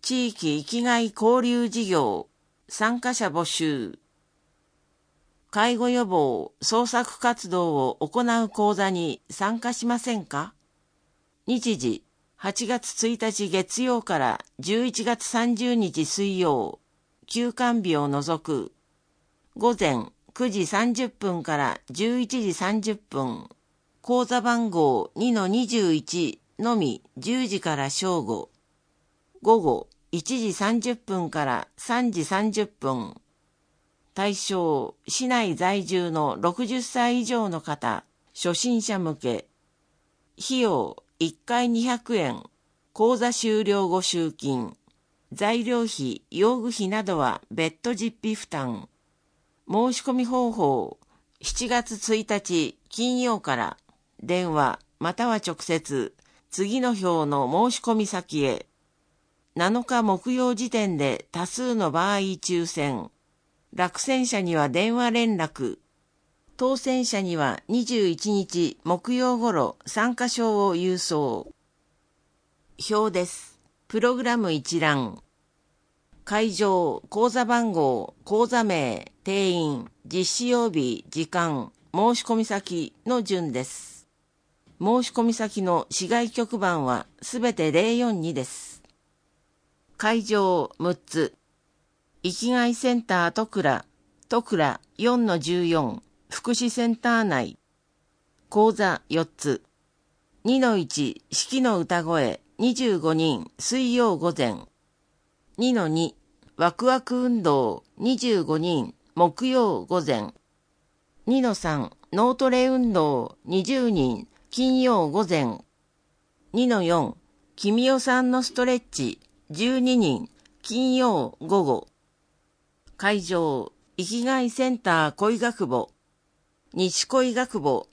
地域生きがい交流事業、参加者募集。介護予防創作活動を行う講座に参加しませんか？日時、8月1日月曜から11月30日水曜、休館日を除く、午前9時30分から11時30分、講座番号 2-21 のみ10時から正午、午後1時30分から3時30分、対象、市内在住の60歳以上の方、初心者向け。費用、1回200円。講座終了後集金。材料費、用具費などは別途実費負担。申し込み方法、7月1日金曜から、電話または直接、次の表の申し込み先へ。7日木曜時点で多数の場合抽選。落選者には電話連絡。当選者には21日木曜頃参加証を郵送。表です。プログラム一覧。会場、講座番号、講座名、定員、実施曜日、時間、申し込み先の順です。申し込み先の市外局番はすべて042です。会場6つ。生きがいセンター戸倉 4-14 福祉センター内。講座4つ。2-1 式の歌声25人水曜午前。2-2 ワクワク運動25人木曜午前。2-3 脳トレ運動20人金曜午前。2-4 君代さんのストレッチ12人金曜午後。会場、生きがいセンター恋学部、西恋学部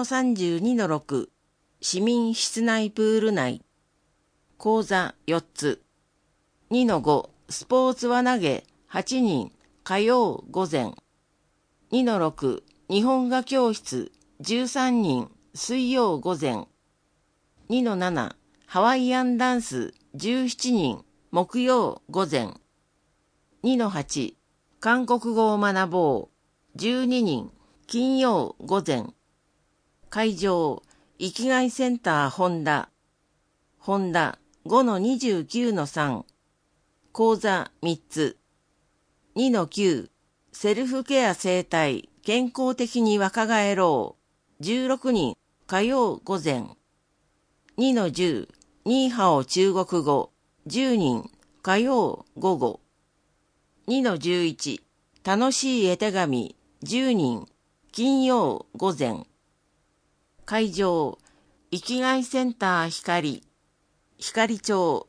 3-32-6、市民室内プール内。講座4つ。2-5、スポーツ輪投げ8人、火曜午前。2-6、日本画教室13人、水曜午前。2-7、ハワイアンダンス17人、木曜午前。2-8、韓国語を学ぼう。12人、金曜午前。会場、生きがいセンター本田。5-29-3。講座3つ。2-9、セルフケア生態、健康的に若返ろう。16人、火曜午前。2-10、ニーハオ中国語。10人、火曜午後。2-11楽しい絵手紙10人金曜午前。会場、生きがいセンター光町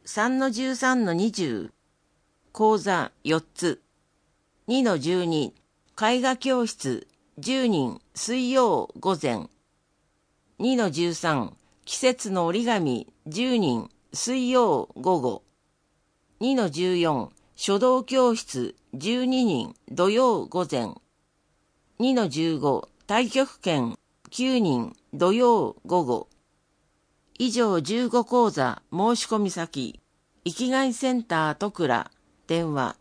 3-13-20。講座4つ。2-12 絵画教室10人水曜午前。2-13季節の折り紙10人水曜午後。2-14書道教室12人土曜午前。2-15太極拳9人土曜午後。以上15講座申し込み先、生きがいセンター戸倉、電話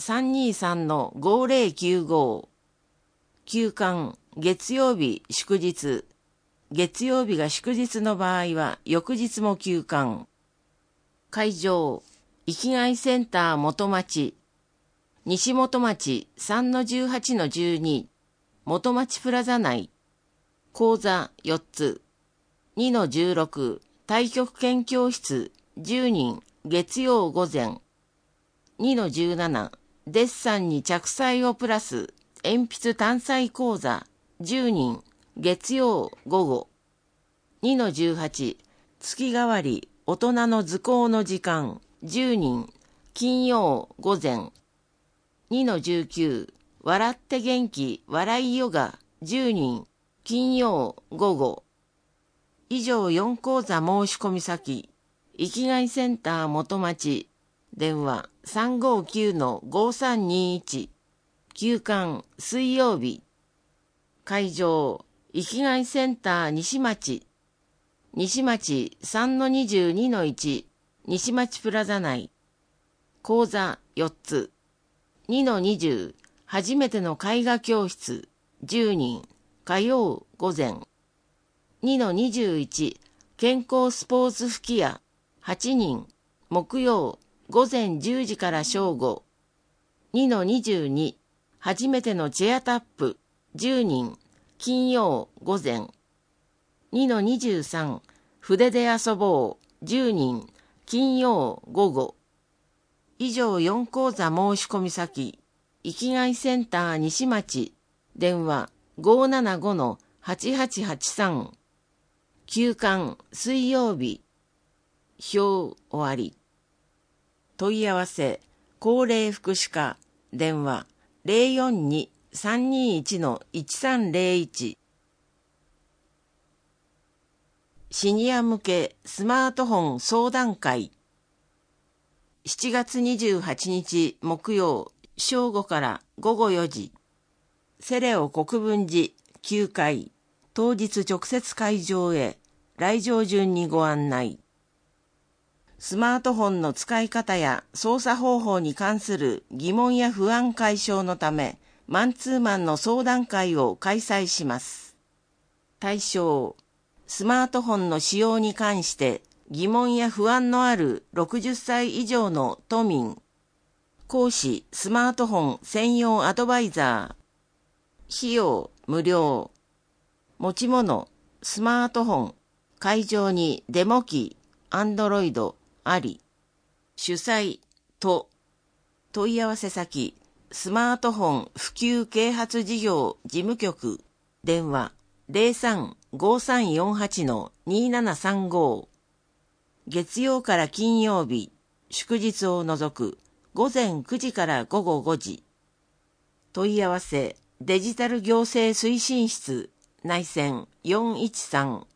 323-5095。休館、月曜日祝日。月曜日が祝日の場合は翌日も休館。会場、生きがいセンター元町。西元町 3-18-12。元町プラザ内。講座4つ。2-16太極拳教室10人月曜午前。2-17デッサンに着彩をプラス鉛筆単彩講座10人月曜午後。2-18月替わり大人の図工の時間10人金曜午前。2-19笑って元気笑いヨガ10人金曜午後。以上4講座申し込み先、生きがいセンター元町、電話 359-5321。休館水曜日。会場、生きがいセンター西町。西町 3-22-1 西町プラザ内。 講座4つ。2-20、初めての絵画教室、10人、火曜午前。2-21、健康スポーツ吹き矢、8人、木曜、午前10時から正午。2-22、初めてのチェアタップ、10人、金曜午前。2-23、筆で遊ぼう、10人、金曜午後。以上4講座申し込み先、生きがいセンター西町、電話 575-8883。休館水曜日。表終わり。問い合わせ、高齢福祉課、電話 042-321-1301。シニア向けスマートフォン相談会。7月28日木曜、正午から午後4時。セレオ国分寺9階。当日直接会場へ。来場順にご案内。スマートフォンの使い方や操作方法に関する疑問や不安解消のため、マンツーマンの相談会を開催します。対象、スマートフォンの使用に関して疑問や不安のある60歳以上の都民。講師、スマートフォン専用アドバイザー。費用、無料。持ち物、スマートフォン。会場にデモ機、Androidあり。主催、都。問い合わせ先、スマートフォン普及啓発事業事務局。電話、03-5348-2735。月曜から金曜日、祝日を除く、午前9時から午後5時。問い合わせ、デジタル行政推進室、内線413。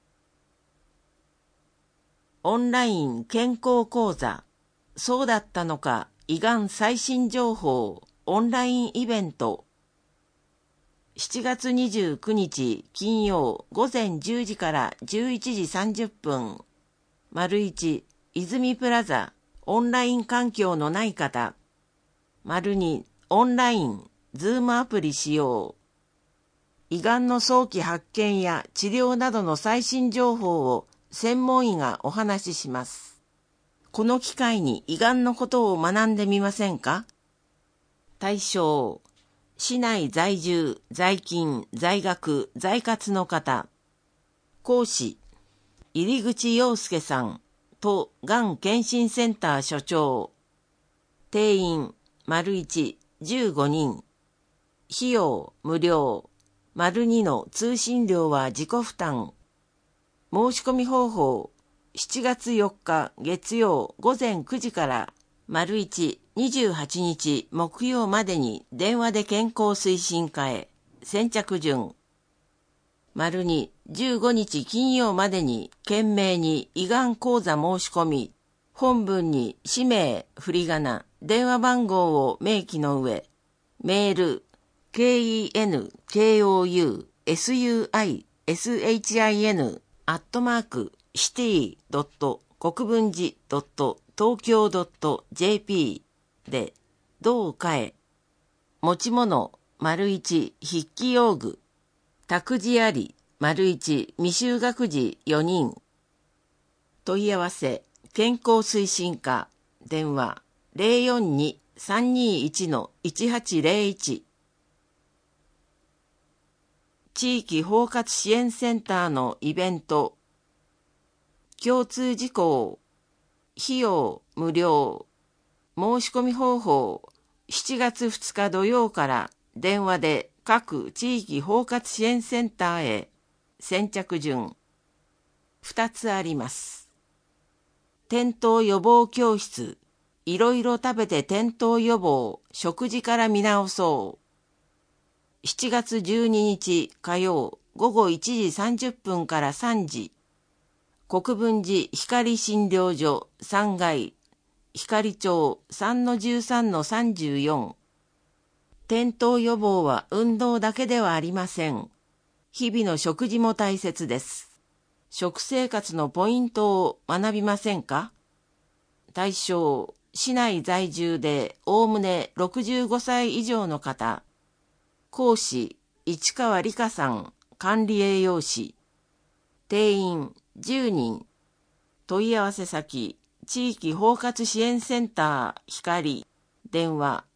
オンライン健康講座、そうだったのか、胃がん最新情報、オンラインイベント。7月29日金曜午前10時から11時30分。1、泉プラザ、オンライン環境のない方。2、オンライン、ズームアプリ使用。胃がんの早期発見や治療などの最新情報を専門医がお話しします。この機会に胃がんのことを学んでみませんか？対象、市内在住、在勤、在学、在活の方。講師、入口洋介さん、都がん検診センター所長。定員、1、15人。費用、無料。2の通信料は自己負担。申し込み方法、7月4日月曜午前9時から、1、28日木曜までに電話で健康推進課へ。先着順。2、15日金曜までに懸命に胃がん講座申し込み、本文に氏名、振り仮名、電話番号を明記の上、メール、kenkoushin@city.国分寺.東京.jp で、どうかえ。持ち物、1、筆記用具。託児あり、1、未就学児4人。問い合わせ、健康推進課。電話、042-321-1801。地域包括支援センターのイベント。共通事項。費用無料。申し込み方法。7月2日土曜から電話で各地域包括支援センターへ。先着順。2つあります。転倒予防教室。いろいろ食べて転倒予防。食事から見直そう。7月12日火曜午後1時30分から3時。国分寺光診療所3階。光町 3-13-34。転倒予防は運動だけではありません。日々の食事も大切です。食生活のポイントを学びませんか？対象、 市内在住でおおむね65歳以上の方。講師、市川理香さん、管理栄養士。定員10人。問い合わせ先、地域包括支援センター光。電話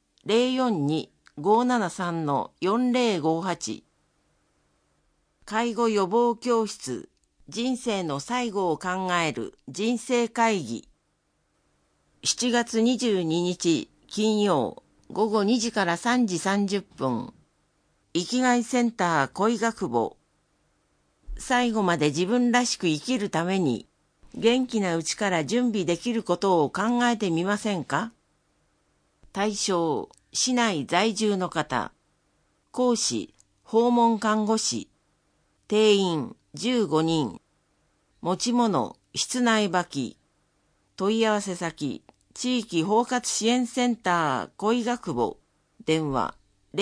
042-573-4058。介護予防教室、人生の最後を考える人生会議。7月22日金曜午後2時から3時30分。生きがいセンター恋学部。最後まで自分らしく生きるために、元気なうちから準備できることを考えてみませんか？対象、市内在住の方。講師、訪問看護師。定員15人。持ち物、室内履き。問い合わせ先、地域包括支援センター恋学部。電話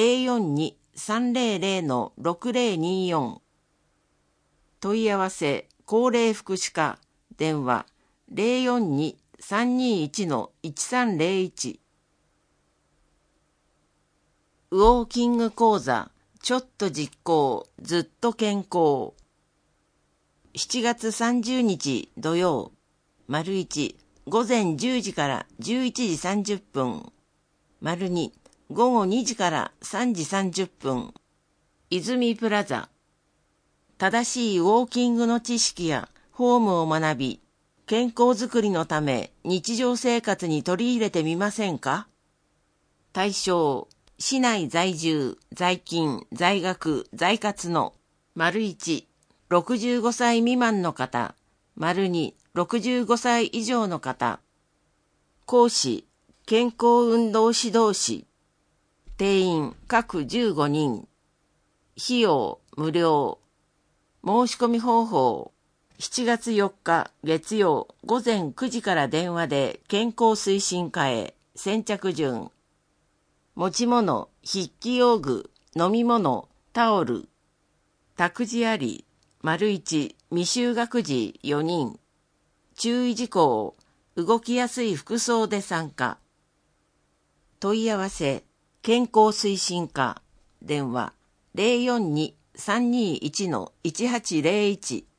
042-300-6024。問い合わせ、高齢福祉課。電話042-321-1301。ウォーキング講座、ちょっと実行、ずっと健康。7月30日土曜、丸1、午前10時から11時30分。丸2、午後2時から3時30分。泉プラザ。正しいウォーキングの知識やフォームを学び、健康づくりのため日常生活に取り入れてみませんか？対象、市内在住、在勤、在学、在活の、丸1、65歳未満の方、丸2、65歳以上の方。講師、健康運動指導士。定員各15人。費用無料。申し込み方法。7月4日月曜午前9時から電話で健康推進課へ。先着順。持ち物、筆記用具、飲み物、タオル。託児あり。丸1、未就学児4人。注意事項、動きやすい服装で参加。問い合わせ、健康推進課。電話042-321-1801。